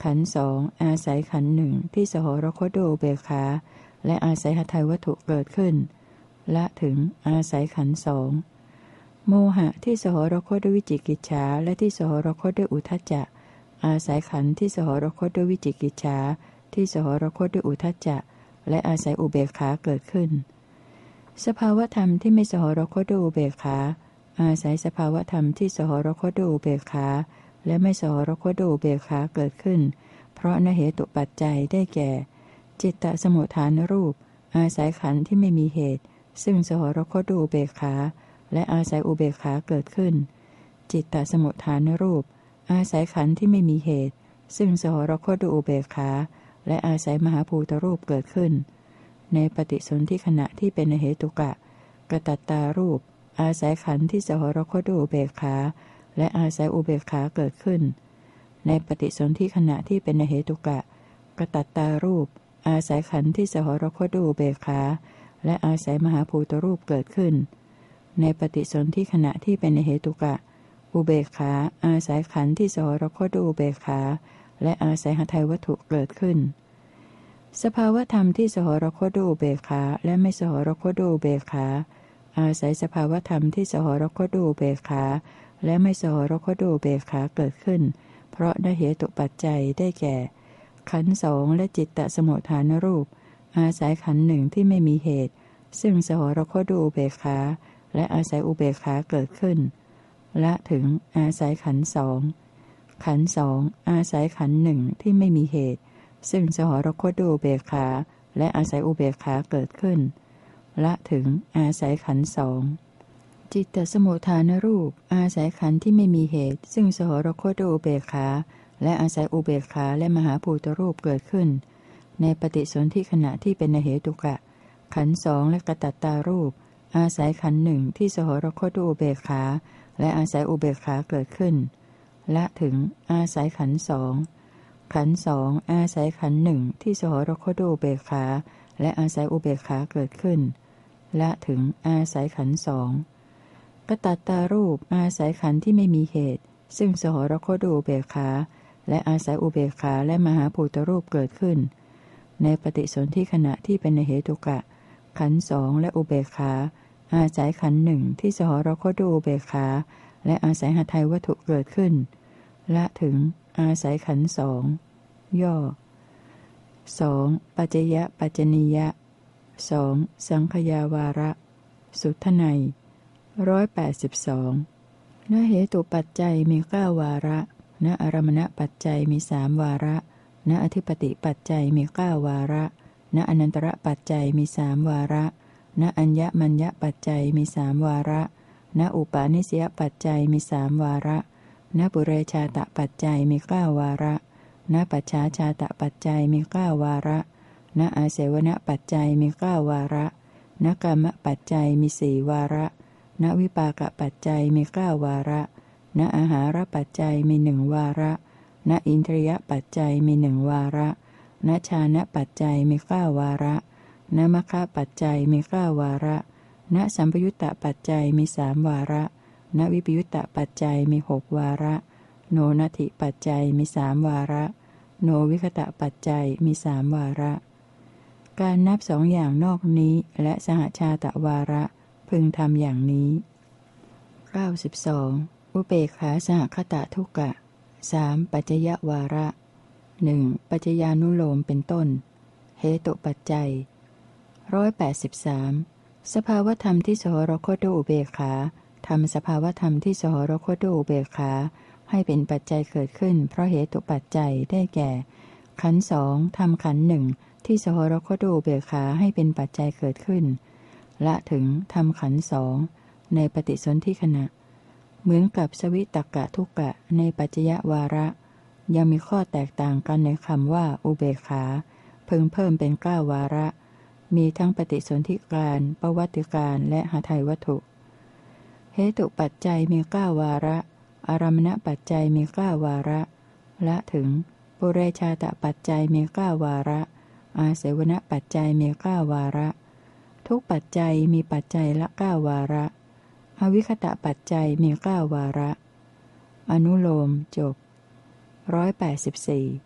ขันธ์สองอาศัยขันธ์หนึ่งที่สหรคตด้วยอุเบกขาและอาศัยหทัยวัตถุเกิดขึ้นละถึงอาศัยขันธ์สองโมหะที่สหรคตด้วยวิจิกิจฉาและที่สหรคตด้วยอุทธัจจะอาศัยขันธ์ที่สหรคตด้วยวิจิกิจฉาที่สหรคตด้วยอุทธัจจะและอาศัยอุเบกขาเกิดขึ้นสภาวธรรมที่ไม่สหรคตด้วยอุเบกขาอาศัยสภาวธรรมที่สหรคตด้วยอุเบกขาและไม่สหรคตด้วยอุเบกขาเกิดขึ้นเพราะนเหตุปัจจัยได้แก่จิตตสมุทฐานรูปอาศัยขันธ์ที่ไม่มีเหตุซึ่งสหรคตด้วยอุเบกขาและอาศัยอุเบกขาเกิดขึ้นจิตตสมุทฐานรูปอาศัยขันธ์ที่ไม่มีเหตุซึ่งสหรคตด้วยอุเบกขาและอาศัยมหาภูตรูปเกิดขึ้นในปฏิสนธิขณะที่เป็นเหตุกะกตัตตารูปอาศัยขันธ์ที่สหรคตด้วยอุเบกขาและอาศัยอุเบกขาเกิดขึ้นในปฏิสนธิขณะที่เป็นเหตุกะกตัตตารูปอาศัยขันธ์ที่สหรคตด้วยอุเบกขาและอาศัยมหาภูตรูปเกิดขึ้นในปฏิสนธิขณะที่เป็นเหตุกะอุเบกขาอาศัยขันธ์ที่สหรคตด้วยอุเบกขาและอาศัยหทัยวัตถุเกิดขึ้นสภาวธรรมที่สหรคตด้วยอุเบกขาและไม่สหรคตด้วยอุเบกขาอาศัยสภาวธรรมที่สหรคตด้วยอุเบกขาและไม่สหรคตด้วยอุเบกขาเกิดขึ้นเพราะนเหตุปัจจัยได้แก่ขันธ์สองและจิตตสมุทฐานรูปอาศัยขันธ์หนึ่งที่ไม่มีเหตุซึ่งสหรคตด้วยอุเบกขาและอาศัยอุเบกขาเกิดขึ้นละถึงอาศัยขันธ์สองขันธ์สองอาศัยขันธ์หนึ่งที่ไม่มีเหตุซึ่งสหรคตด้วยอุเบกขาและอาศัยอุเบกขาเกิดขึ้นละถึงอาศัยขันธ์สองจิตตสมุทฐานรูปอาศัยขันธ์ที่ไม่มีเหตุซึ่งสหรคตด้วยอุเบกขาและอาศัยอุเบกขาและมหาภูตรูปเกิดขึ้นในปฏิสนธิขณะที่เป็นเหตุกะขันธ์สองและกตัตตารูปอาศัยขันธ์หนึ่งที่สหรคตด้วยอุเบกขาและอาศัยอุเบกขาเกิดขึ้นละถึงอาศัยขันธ์สองขันธ์สองอาศัยขันธ์หนึ่งที่สหรคตด้วยอุเบกขาและอาศัยอุเบกขาเกิดขึ้นละถึงอาศัยขันธ์สองกตัตตารูปอาศัยขันธ์ที่ไม่มีเหตุซึ่งสหรคตด้วยอุเบกขาและอาศัยอุเบกขาและมหาภูตรูปเกิดขึ้นในปฏิสนธิขณะที่เป็นเหตุกะขันธ์สองและอุเบกขาอาศัยขันธ์หนึ่งที่สหรคตด้วยอุเบกขาและอาศัยหทัยวัตถุเกิดขึ้นละถึงอาศัยขันธ์สองย่อสองปัจจยปัจจนียะสองสังขยาวาระสุทไนยร้อยแปดสิบสองณเหตุปัจจัยมีเก้าวาระณอารมณปัจจัยมีสามวาระณอธิปติปัจจัยมีเก้าวาระณอนันตระปัจจัยมีสามวาระณอัญญมัญญปัจจัยมีสามวาระณอุปาณิสยปัจจัยมีสามวาระณปุเรชาตปัจจัยมีเก้าวาระณปัจฉาชาตปัจจัยมีเก้าวาระณอาเสวนปัจจัยมีเก้าวาระณกรรมปัจจัยมีสี่วาระณวิปากปัจจัยมีเก้าวาระณอาหารปัจจัยมีหนึ่งวาระณอินทรียปัจจัยมีหนึ่งวาระณฌานปัจจัยมีเก้าวาระณมัคคะปัจจัยมีเก้าวาระณสัมปยุตตปัจจัยมีสามวาระณวิปยุตตปัจจัยมีหกวาระโนนัตถิปัจจัยมีสามวาระโนวิคตะปัจจัยมีสามวาระการนับสองอย่างนอกนี้และสหชาตวาระพึงทำอย่างนี้เก้าสิบสองอุเบกขาสหคตะทุกกะสามปัจจยวาระหนึ่งปัจจญานุโลมเป็นต้นเหตุปัจจัยร้อยแปดสิบสามสภาวธรรมที่สหรคตด้วยอุเบกขาทำสภาวธรรมที่สหรคตด้วยอุเบกขาให้เป็นปัจจัยเกิดขึ้นเพราะเหตุปัจจัยได้แก่ขันธ์สองทำขันธ์หนึ่งที่สหรคตด้วยอุเบกขาให้เป็นปัจจัยเกิดขึ้นละถึงทำขันธ์สองในปฏิสนธิขณะเหมือนกับสวิตกะทุกกะในปัจจยวาระยังมีข้อแตกต่างกันในคำว่าอุเบกขาเพิ่งเพิ่มเป็นเก้าวาระมีทั้งปฏิสนธิการปวัตติการและหทัยวัตถุเหตุปัจจัยมีเก้าวาระอารมณปัจจัยมีเก้าวาระละถึงปุเรชาตปัจจัยมีเก้าวาระอาเสวนปัจจัยมีเก้าวาระทุกปัจจัยมีปัจจัยละเก้าวาระอวิคตะปัจจัยมีเก้าวาระอนุโลมจบร้อยแปดสิบสี่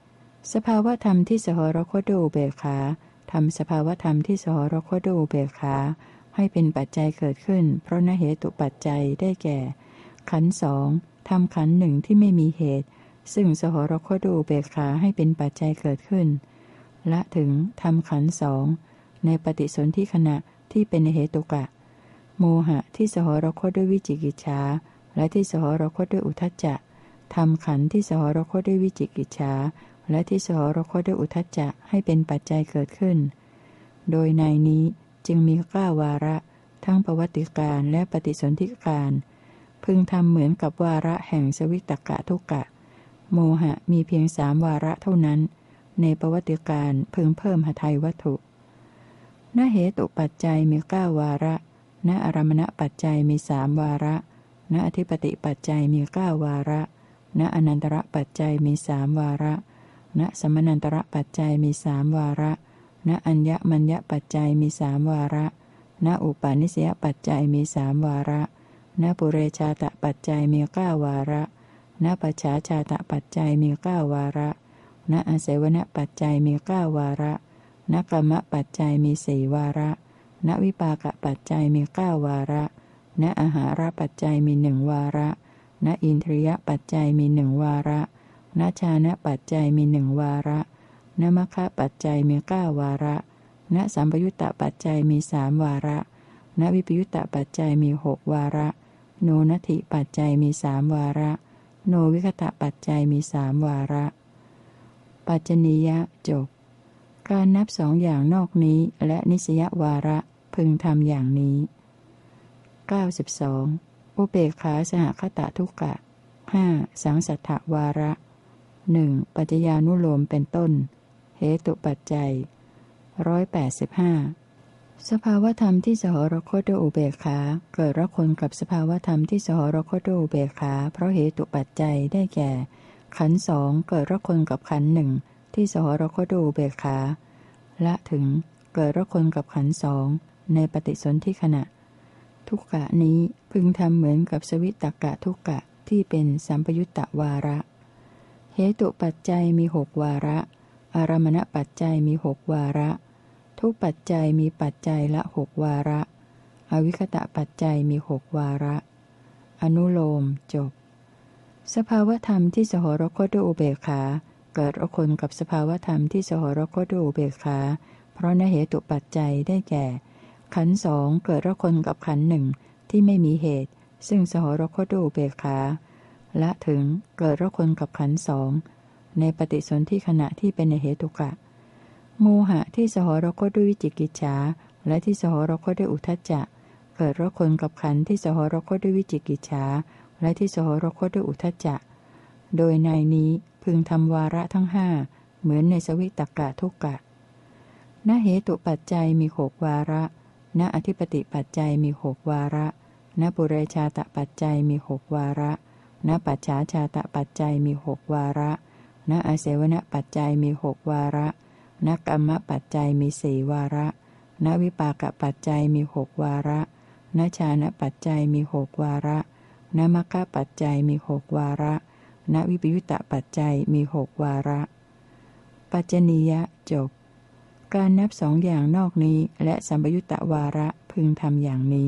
สภาวธรรมที่สหรคตด้วยอุเบกขาทำสภาวธรรมที่สหรคตด้วยอุเบกขาให้เป็นปัจจัยเกิดขึ้นเพราะนเหตุปัจจัยได้แก่ ขันธ์สองทำขันธ์หนึ่งที่ไม่มีเหตุซึ่งสหรคตด้วยอุเบกขาให้เป็นปัจจัยเกิดขึ้นละถึงทำขันธ์สองในปฏิสนธิขณะที่เป็นเหตุกะโมหะที่สหรคตด้วยวิจิกิจฉาและที่สหรคตด้วยอุทธัจจะทำขันธ์ที่สหรคตด้วยวิจิกิจฉาและที่สหรคตด้วยอุทธัจจะให้เป็นปัจจัยเกิดขึ้นโดยในนี้จึงมีเก้าวาระทั้งปวัตติการและปฏิสนธิการพึงทำเหมือนกับวาระแห่งสวิตกะทุกกะโมหะมีเพียงสามวาระเท่านั้นในปวัตติการพึงเพิ่มหทัยวัตถุณเหตุปัจจัยมีเก้าวาระณอารมณปัจจัยมีสามวาระณอธิปติปัจจัยมีเก้าวาระณอนันตระปัจจัยมีสามวาระณสมนันตระปัจจัยมีสามวาระณอัญญมัญญปัจจัยมีสามวาระณอุปาณิสยปัจจัยมีสามวาระณปุเรชาตปัจจัยมีเก้าวาระณปัจฉาชาตปัจจัยมีเก้าวาระณอาศัยวณปัจจัยมีเก้าวาระณกรรมปัจจัยมีสี่วาระณวิปากปัจจัยมีเก้าวาระณอาหารปัจจัยมีหนึ่งวาระณอินทรียปัจจัยมีหนึ่งวาระณฌานปัจจัยมีหนึ่งวาระณมัคคะปัจจัยมีเก้าวาระณสัมปยุตตปัจจัยมีสามวาระณวิปยุตตปัจจัยมีหกวาระโนนัตถิปัจจัยมีสามวาระโนวิคตะปัจจัยมีสามวาระปัจจนียะจบการนับสองอย่างนอกนี้และนิสยวาระพึงทำอย่างนี้ เก้าสิบสอง อุเบกขาสหคตทุกกะ ห้า. สังสัทธวาระหนึ่งปัจจญานุโลมเป็นต้นเหตุปัจจัยร้อยแปดสิบห้าสภาวธรรมที่สหรคตด้วยอุเบกขาเกิดละคนกับสภาวธรรมที่สหรคตด้วยอุเบกขาเพราะเหตุปัจจัยได้แก่ขันธ์สองเกิดละคนกับขันธ์หนึ่งที่สหรคตด้วยอุเบกขาละถึงเกิดละคนกับขันธ์สองในปฏิสนธิขณะทุกกะนี้พึงทำเหมือนกับสวิตกะทุกกะที่เป็นสัมปยุตตวาระเหตุปัจจัยมีหกวาระอารมณปัจจัยมีหกวาระทุกปัจจัยมีปัจจัยละหกวาระอวิคตะปัจจัยมีหกวาระอนุโลมจบสภาวธรรมที่สหรคตด้วยอุเบกขาเกิดละคนกับสภาวธรรมที่สหรคตด้วยอุเบกขาเพราะนเหตุปัจจัยได้แก่ขันธ์สองเกิดละคนกับขันธ์หนึ่งที่ไม่มีเหตุซึ่งสหรคตด้วยอุเบกขาละถึงเกิดละคนกับขันธ์สองในปฏิสนธิขณะที่เป็นเหตุกะโมหะที่สหรคตด้วยวิจิกิจฉาและที่สหรคตด้วยอุทธัจจะเกิดละคนกับขันธ์ที่สหรคตด้วยวิจิกิจฉาและที่สหรคตด้วยอุทธัจจะโดยในนี้พึงทำวาระทั้งห้าเหมือนในสวิตกะทุกกะณเหตุปัจจัยมีหกวาระณอธิปติปัจจัยมีหกวาระณปุเรชาตปัจจัยมีหกวาระณปัจฉาชาตปัจจัยมีหกวาระณอาศัยวณปัจจัยมีหกวาระณกรรมปัจจัยมีสี่วาระณวิปากปัจจัยมีหกวาระณฌานปัจจัยมีหกวาระณมัคคะปัจจัยมีหกวาระณวิปยุตตปัจจัยมีหกวาระปัจจนียะจบการนับสองอย่างนอกนี้และสัมปยุตตวาระพึงทำอย่างนี้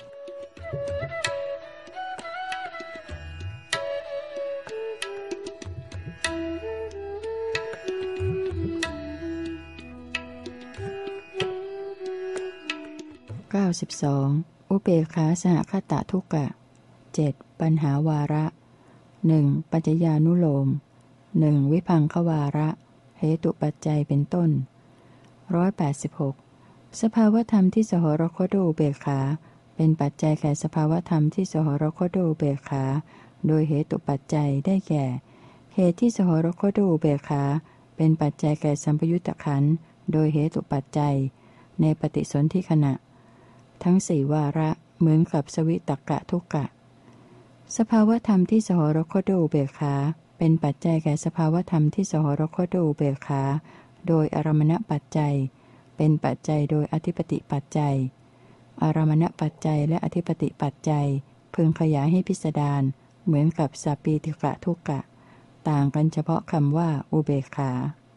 เก้าสิบสองอุเบกขาสหคตทุกกะเจ็ดปัญหาวาระหนึ่งปัจจญานุโลมหนึ่งวิภังควาระเหตุปัจจัยเป็นต้นร้อยแปดสิบหกสภาวธรรมที่สหรคตด้วยอุเบกขาเป็นปัจจัยแก่สภาวธรรมที่สหรคตด้วยอุเบกขาโดยเหตุปัจจัยได้แก่เหตุที่สหรคตด้วยอุเบกขาเป็นปัจจัยแก่สัมปยุตตะขันธ์โดยเหตุปัจจัยในปฏิสนธิขณะทั้งสี่วาระเหมือนกับสวิตกะทุกกะสภาวธรรมที่สหรคตด้วยอุเบกขาเป็นปัจจัยแก่สภาวธรรมที่สหรคตด้วยอุเบกขาโดยอารมณปัจจัยเป็นปัจจัยโดยอธิปติปัจจัยอารมณปัจจัยและอธิปติปัจจัยพึงขยายให้พิสดารเหมือนกับสัพปีติกะทุกกะต่างกันเฉพาะคำว่าอุเบกขา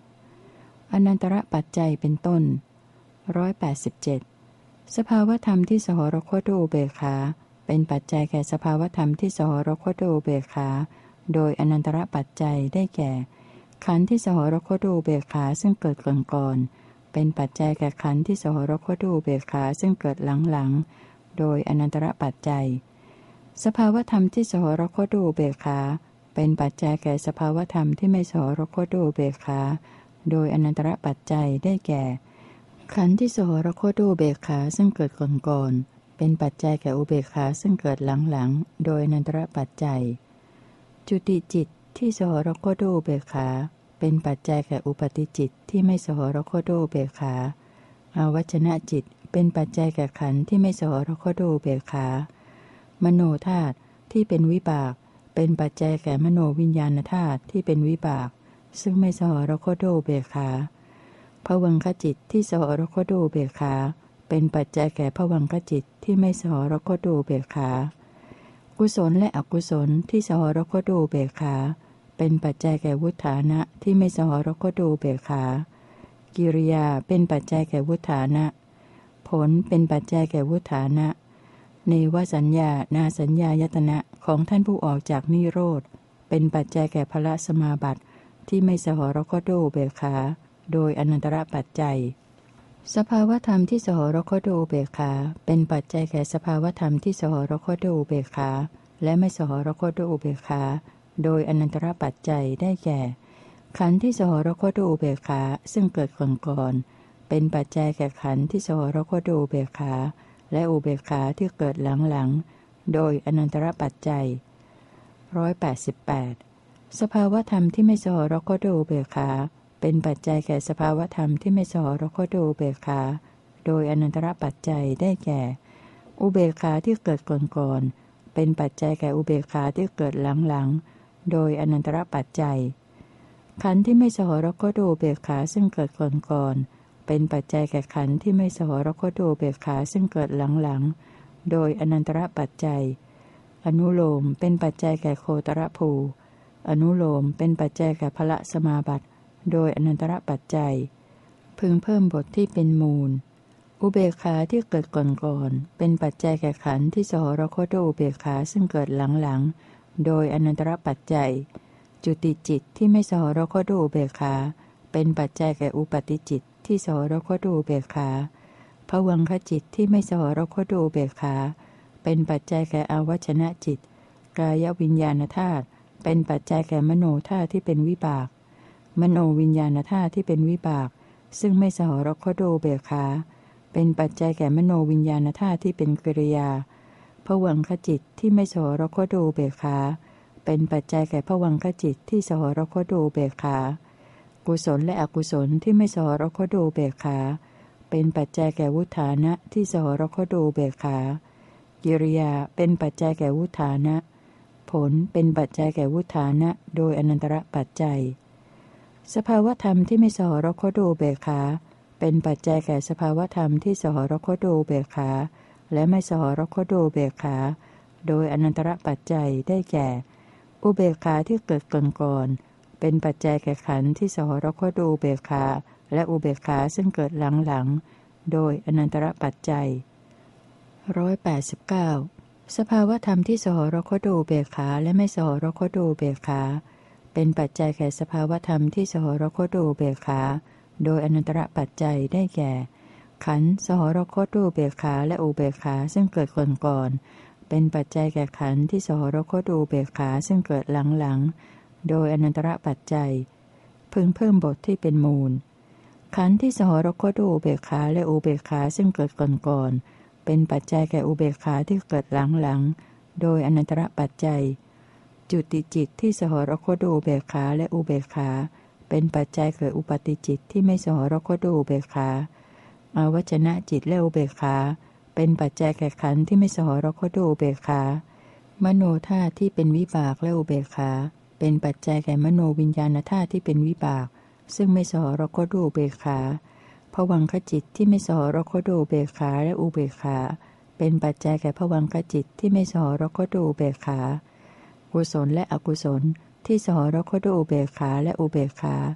อนันตระปัจจัยเป็นต้นร้อยแปดสิบเจ็ดสภาวธรรมที่สหรคตด้วยอุเบกขาเป็นปัจจัยแก่สภาวธรรมที่สหรคตด้วยอุเบกขาโดยอนันตระปัจจัยได้แก่ขันธ์ที่สหรคตด้วยอุเบกขาซึ่งเกิดก่อนก่อนเป็นปัจจัยแก่ขันธ์ที่สหรคตด้วยอุเบกขาซึ่งเกิดหลังหลังโดยอนันตระปัจจัยสภาวธรรมที่สหรคตด้วยอุเบกขาเป็นปัจจัยแก่สภาวธรรมที่ไม่สหรคตด้วยอุเบกขาโดยอนันตระปัจจัยได้แก่ขันธ์ที่สหรคตด้วยอุเบกขาซึ่งเกิดก่อนก่อนเป็นปัจจัยแก่อุเบกขาซึ่งเกิดหลังหลังโดยอนันตระปัจจัยจุติจิตที่สหรคตด้วยอุเบกขาเป็นปัจจัยแก่อุปาติจิตที่ไม่สหรคตด้วยอุเบกขาอาวัชนะจิตเป็นปัจจัยแก่ขันธ์ที่ไม่สหรคตด้วยอุเบกขามโนธาตุที่เป็นวิบากเป็นปัจจัยแก่มโนวิญญาณธาตุที่เป็นวิบากซึ่งไม่สหรคตด้วยอุเบกขาภวังคจิตที่สหรคตด้วยอุเบกขาเป็นปัจจัยแก่ภวังคจิตที่ไม่สหรคตด้วยอุเบกขากุศลและอกุศลที่สหรคตด้วยอุเบกขาเป็นปัจจัยแก่วุฒานะที่ไม่สหรคตด้วยอุเบกขากิริยาเป็นปัจจัยแก่วุฒานะผลเป็นปัจจัยแก่วุฒานะเนวสัญญานาสัญญายตนะของท่านผู้ออกจากนิโรธเป็นปัจจัยแก่พละสมาบัติที่ไม่สหรคตด้วยอุเบกขาโดยอนันตระปัจจัยสภาวธรรมที่สหรคตด้วยอุเบกขาเป็นปัจจัยแก่สภาวธรรมที่สหรคตด้วยอุเบกขาและไม่สหรคตด้วยอุเบกขาโดยอนันตระปัจจัยได้แก่ขันธ์ที่สหรคตด้วยอุเบกขาซึ่งเกิดก่อนก่อนเป็นปัจจัยแก่ขันธ์ที่สหรคตด้วยอุเบกขาและอุเบกขาที่เกิดหลังหลังโดยอนันตระปัจจัยร้อยแปดสิบแปดสภาวธรรมที่ไม่สหรคตด้วยอุเบกขาเป็นปัจจัยแก่สภาวธรรมที่ไม่สหรคตด้วยอุเบกขาโดยอนันตระปัจจัยได้แก่อุเบกขาที่เกิดก่อนก่อนเป็นปัจจัยแก่อุเบกขาที่เกิดหลังหลังโดยอนันตระปัจจัยขันธ์ที่ไม่สหรคตด้วยอุเบกขาซึ่งเกิดก่อนก่อนเป็นปัจจัยแก่ขันธ์ที่ไม่สหรคตด้วยอุเบกขาซึ่งเกิดหลังหลังโดยอนันตระปัจจัยอนุโลมเป็นปัจจัยแก่โคตรภูอนุโลมเป็นปัจจัยแก่พละสมาบัติโดยอนันตระปัจจัยพึงเพิ่มบทที่เป็นมูลอุเบกขาที่เกิดก่อนก่อนเป็นปัจจัยแก่ขันธ์ที่สหรคตด้วยอุเบกขาซึ่งเกิดหลังหลังโดยอนันตระปัจจัยจุติจิตที่ไม่สหรคตด้วยอุเบกขาเป็นปัจจัยแก่อุปาติจิตที่สหรคตด้วยอุเบกขาภวังคจิตที่ไม่สหรคตด้วยอุเบกขาเป็นปัจจัยแก่อาวัชนะจิตกายวิญญาณธาตุเป็นปัจจัยแก่มโนธาตุที่เป็นวิบากมโนวิญญาณธาตุที่เป็นวิบากซึ่งไม่สหรคตด้วยอุเบกขาเป็นปัจจัยแก่มโนวิญญาณธาตุที่เป็นกิริยาภวังคจิตที่ไม่สหรคตด้วยอุเบกขาเป็นปัจจัยแก่ภวังคจิตที่สหรคตด้วยอุเบกขากุศลและอกุศลที่ไม่สหรคตด้วยอุเบกขาเป็นปัจจัยแก่วุฒานะที่สหรคตด้วยอุเบกขากิริยาเป็นปัจจัยแก่วุฒานะผลเป็นปัจจัยแก่วุฒานะโดยอนันตระปัจจัยสภาวธรรมที่ไม่สหรคตด้วยอุเบกขาเป็นปัจจัยแก่สภาวธรรมที่สหรคตด้วยอุเบกขาและไม่สหรคตด้วยอุเบกขาโดยอนันตระปัจจัยได้แก่อุเบกขาที่เกิดก่อนก่อนเป็นปัจจัยแก่ขันธ์ที่สหรคตด้วยอุเบกขาและอุเบกขาซึ่งเกิดหลังหลังโดยอนันตระปัจจัยร้อยแปดสิบเก้าสภาวธรรมที่สหรคตด้วยอุเบกขาและไม่สหรคตด้วยอุเบกขาเป็นปัจจัยแก่สภาวธรรมที่สหรคตด้วยอุเบกขาโดยอนันตระปัจจัยได้แก่ขันธ์สหรคตด้วยอุเบกขาและอุเบกขาซึ่งเกิดก่อนก่อนเป็นปัจจัยแก่ขันธ์ที่สหรคตด้วยอุเบกขาซึ่งเกิดหลังหลังโดยอนันตระปัจจัยพึงเพิ่มบทที่เป็นมูลขันธ์ที่สหรคตด้วยอุเบกขาและอุเบกขาซึ่งเกิดก่อนก่อนเป็นปัจจัยแก่อุเบกขาที่เกิดหลังหลังโดยอนันตระปัจจัยจุติจิตที่สหรคตด้วยอุเบกขาและอุเบกขาเป็นปัจจัยแก่อุปาติจิตที่ไม่สหรคตด้วยอุเบกขาอาวัชนะจิตและอุเบกขาเป็นปัจจัยแก่ขันธ์ที่ไม่สหรคตด้วยอุเบกขามโนธาตุที่เป็นวิบากและอุเบกขาเป็นปัจจัยแก่มโนวิญญาณธาตุที่เป็นวิบากซึ่งไม่สหรคตด้วยอุเบกขาภวังคจิตที่ไม่สหรคตด้วยอุเบกขาและอุเบกขาเป็นปัจจัยแก่ภวังคจิตที่ไม่สหรคตด้วยอุเบกขากุศลและอกุศลที่สหรคตด้วยอุเบกขาและอุเบกขาเ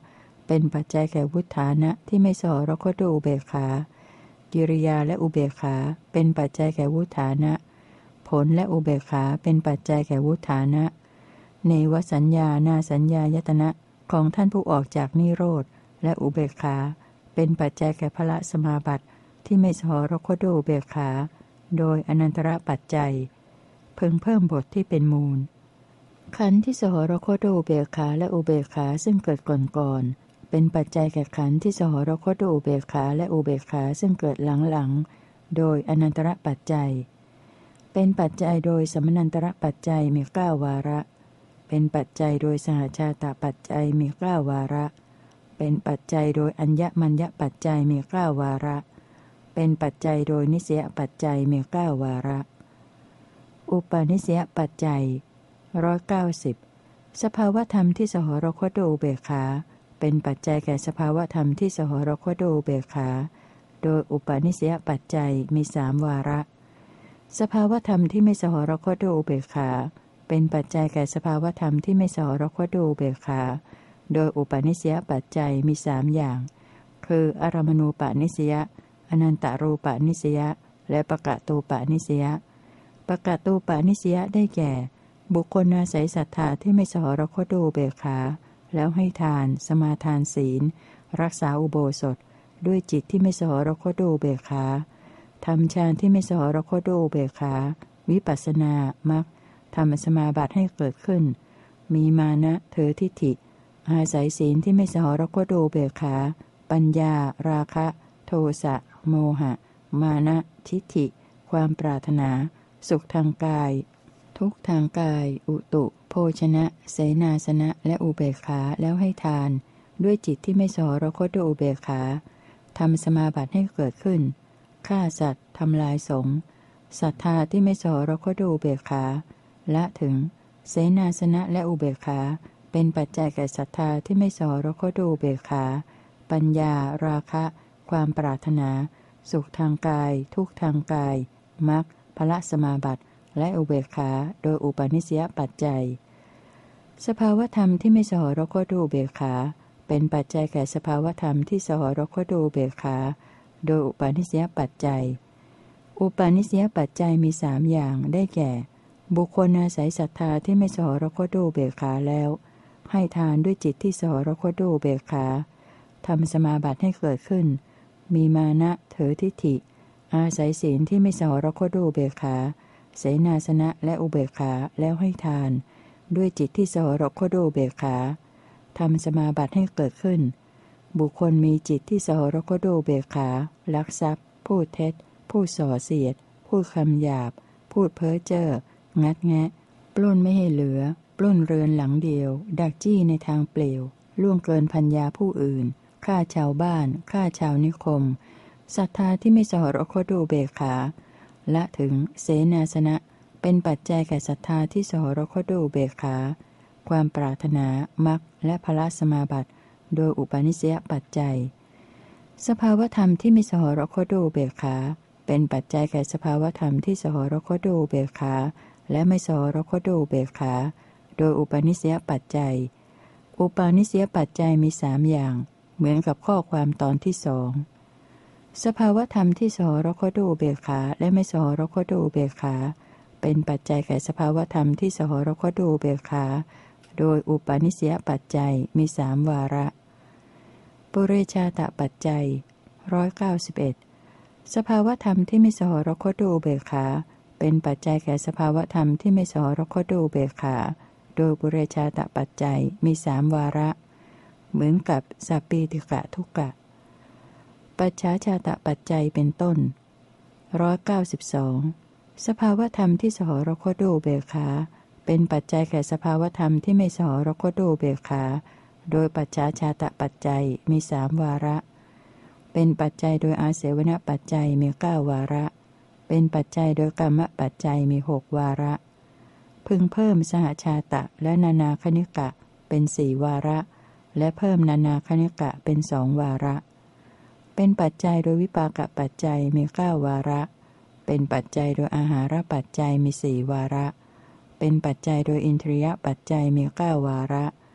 เป็นปัจจัยแก่วุฒานะที่ไม่สหรคตด้วยอุเบกขากิริยาและอุเบกขาเป็นปัจจัยแก่วุฒานะผลและอุเบกขาเป็นปัจจัยแก่วุฒานะเนวสัญญานาสัญญายตนะของท่านผู้ออกจากนิโรธและอุเบกขาเป็นปัจจัยแก่พละสมาบัติที่ไม่สหรคตด้วยอุเบกขาโดยอนันตระปัจจัยเพิ่งเพิ่มบทที่เป็นมูลขันธ์ที่สหรคตด้วยอุเบกขาและอุเบกขาซึ่งเกิดก่อนก่อนเป็นปัจจัยแก่ขันธ์ที่สหรคตด้วยอุเบกขาและอุเบกขาซึ่งเกิดหลังๆโดยอนันตระปัจจัยเป็นปัจจัยโดยสมนันตระปัจจัยมีเก้าวาระเป็นปัจจัยโดยสหชาตปัจจัยมีเก้าวาระเป็นปัจจัยโดยอัญญมัญญปัจจัยมีเก้าวาระเป็นปัจจัยโดยนิสยปัจจัยมีเก้าวาระอุปาณิสยปัจจัยร้อยเก้าสิบสภาวธรรมที่สหรคตด้วยอุเบกขาเป็นปัจจัยแก่สภาวธรรมที่สหรคตด้วยอุเบกขาโดยอุปาณิสยปัจจัยมีสามวาระสภาวธรรมที่ไม่สหรคตด้วยอุเบกขาเป็นปัจจัยแก่สภาวธรรมที่ไม่สหรคตด้วยอุเบกขาโดยอุปาณิสยปัจจัยมีสามอย่างคืออารมณูปนิสยอนันตรูปนิสยและปกตูปนิสยปกตูปนิสยได้แก่บุคคลอาศัยศรัทธาที่ไม่สหรคตด้วยอุเบกขาแล้วให้ทานสมาทานศีลรักษาอุโบสถด้วยจิตที่ไม่สหรคตด้วยอุเบกขาทำฌานที่ไม่สหรคตด้วยอุเบกขาวิปัสสนามรรคทำสมาบัติให้เกิดขึ้นมีมานะเถอทิฏฐิอาศัยศีลที่ไม่สหรคตด้วยอุเบกขาปัญญาราคะโทสะโมหะมานะทิฏฐิความปรารถนาสุขทางกายทุกข์ทางกายอุตุโภชนะเสนาสนะและอุเบกขาแล้วให้ทานด้วยจิตที่ไม่สหรคตด้วยอุเบกขาทำสมาบัติให้เกิดขึ้นฆ่าสัตว์ทำลายสงฆ์ศรัทธาที่ไม่สหรคตด้วยอุเบกขาละถึงเสนาสนะและอุเบกขาเป็นปัจจัยแก่ศรัทธาที่ไม่สหรคตด้วยอุเบกขาปัญญาราคะความปรารถนาสุขทางกายทุกข์ทางกายมรรคพละสมาบัติและอุเบกขาโดยอุปาณิสยปัจจัยสภาวธรรมที่ไม่สหรคตด้วยอุเบกขาเป็นปัจจัยแก่สภาวธรรมที่สหรคตด้วยอุเบกขาโดยอุปาณิสยปัจจัยอุปาณิสยปัจจัยมีสามอย่างได้แก่บุคคลอาศัยศรัทธาที่ไม่สหรคตด้วยอุเบกขาแล้วให้ทานด้วยจิตที่สหรคตด้วยอุเบกขาทำสมาบัติให้เกิดขึ้นมีมานะเถอทิฏฐิอาศัยศีลที่ไม่สหรคตด้วยอุเบกขาเสนาสนะและอุเบกขาแล้วให้ทานด้วยจิตที่สหรคตด้วยอุเบกขาทำสมาบัติให้เกิดขึ้นบุคคลมีจิตที่สหรคตด้วยอุเบกขาลักทรัพย์พูดเท็จพูดส่อเสียดพูดคำหยาบพูดเพ้อเจ้องัดแงะปล้นไม่ให้เหลือปล้นเรือนหลังเดียวดักจี้ในทางเปลี่ยวล่วงเกินพัญญาผู้อื่นฆ่าชาวบ้านฆ่าชาวนิคมศรัทธาที่ไม่สหรคตด้วยอุเบกขาละถึงเสนาสนะเป็นปัจจัยแก่ศรัทธาที่สหรคตด้วยอุเบกขาความปรารถนามรรคและพละสมาบัติโดยอุปาณิสยปัจจัยสภาวธรรมที่ไม่สหรคตด้วยอุเบกขาเป็นปัจจัยแก่สภาวธรรมที่สหรคตด้วยอุเบกขาและไม่สหรคตด้วยอุเบกขาโดยอุปาณิสยปัจจัยอุปาณิสยปัจจัยมีสามอย่างเหมือนกับข้อความตอนที่สองสภาวธรรมที่สหรคตด้วยอุเบกขาและไม่สหรคตด้วยอุเบกขาเป็นปัจจัยแก่สภาวธรรมที่สหรคตด้วยอุเบกขาโดยอุปาณิสยปัจจัยมีสามวาระปุเรชาตปัจจัยร้อยเก้าสิบเอ็ดสภาวธรรมที่ไม่สหรคตด้วยอุเบกขาเป็นปัจจัยแก่สภาวธรรมที่ไม่สหรคตด้วยอุเบกขาโดยปุเรชาตปัจจัยมีสามวาระเหมือนกับสัพปีติกะทุกกะปัจฉาชาตปัจจัยเป็นต้นร้อยเก้าสิบสองสภาวธรรมที่สหรคตด้วยอุเบกขาเป็นปัจจัยแก่สภาวธรรมที่ไม่สหรคตด้วยอุเบกขาโดยปัจฉาชาตปัจจัยมีสามวาระเป็นปัจจัยโดยอาเสวณปัจจัยมีเก้าวาระเป็นปัจจัยโดยกรรมปัจจัยมีหกวาระพึงเพิ่มสหชาตะและนานาคณิกะเป็นสี่วาระและเพิ่มนานาคณิกะเป็นสองวาระเป็นปัจจัยโดยวิปากปัจจัยมีเก้าวาระเป็นปัจจัยโดยอาหารปัจจัยมีสี่วาระเป็นปัจจัยโดยอินทรียปัจจัยมีเก้าวาระ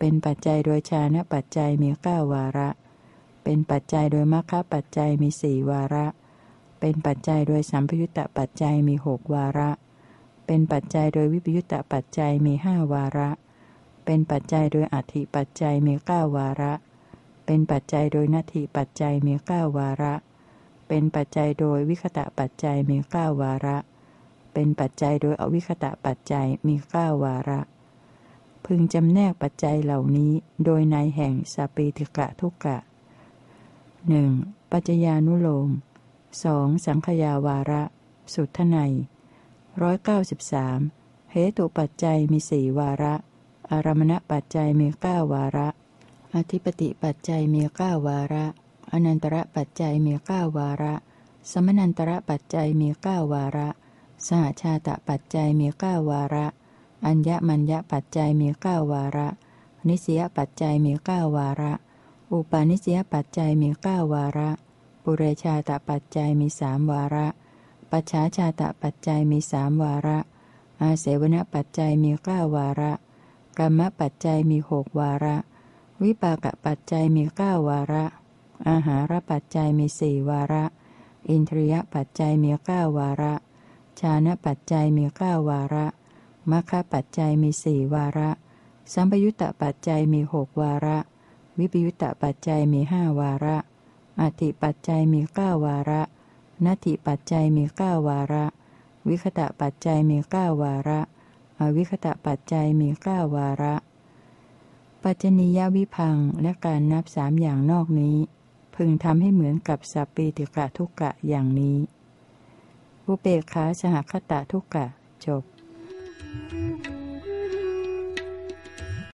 เป็นปัจจัยโดยฌานปัจจัยมีเก้าวาระเป็นปัจจัยโดยมรรคปัจจัยมีสี่วาระเป็นปัจจัยโดยสัมปยุตตปัจจัยมีหกวาระเป็นปัจจัยโดยวิปยุตตปัจจัยมีห้าวาระเป็นปัจจัยโดยอธิปัจจัยมีเก้าวาระเป็นปัจจัยโดยนัตถิปัจจัยมีเก้าวาระเป็นปัจจัยโดยวิคตะปัจจัยมีเก้าวาระเป็นปัจจัยโดยอวิคตะปัจจัยมีเก้าวาระพึงจำแนกปัจจัยเหล่านี้โดยในแห่งสัพเพติกะทุกกะหนึ่งปัจจญานุโลมสองสังขยาวาระสุทไนร้อยเก้าสิบสามเหตุปัจจัยมีสี่วาระอารมณปัจจัยมีเก้าวาระอธิปติปัจจัยมีเก้าวาระอนันตระปัจจัยมีเก้าวาระสมนันตระปัจจัยมีเก้าวาระสหชาตปัจจัยมีเก้าวาระอัญญมัญญปัจจัยมีเก้าวาระนิสยปัจจัยมีเก้าวาระอุปาณิสยปัจจัยมีเก้าวาระปุเรชาตปัจจัยมีสามวาระปัจฉาชาตปัจจัยมีสามวาระอาเสวนปัจจัยมีเก้าวาระกรรมปัจจัยมีหกวาระวิปากปัจจัยมีเก้าวาระอาหารปัจจัยมีสี่วาระอินทรียปัจจัยมีเก้าวาระฌานปัจจัยมีเก้าวาระมรรคปัจจัยมีสี่วาระสัมปยุตตปัจจัยมีหกวาระวิปยุตตปัจจัยมีห้าวาระอธิปัจจัยมีเก้าวาระนัตถิปัจจัยมีเก้าวาระวิคตะปัจจัยมีเก้าวาระอวิคตะปัจจัยมีเก้าวาระปัจจนียวิพังค์และการนับสามอย่างนอกนี้พึงทำให้เหมือนกับสัพเพติกะทุกกะอย่างนี้อุเบกขาสหคตะทุกกะจบ